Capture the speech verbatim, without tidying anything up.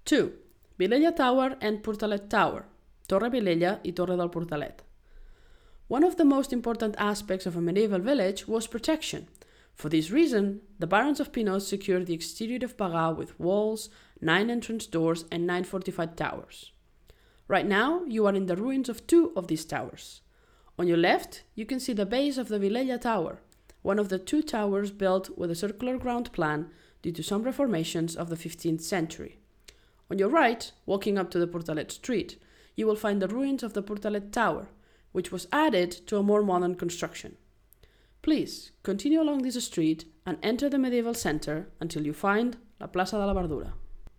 two. Vilella Tower and Portalet Tower, Torre Vilella y Torre del Portalet. One of the most important aspects of a medieval village was protection. For this reason, the barons of Pinós secured the exterior of Bagà with walls, nine entrance doors, and nine fortified towers. Right now, you are in the ruins of two of these towers. On your left, you can see the base of the Vilella Tower, one of the two towers built with a circular ground plan due to some reformations of the fifteenth century. On your right, walking up to the Portalet Street, you will find the ruins of the Portalet Tower, which was added to a more modern construction. Please continue along this street and enter the medieval center until you find La Plaça de la Verdura.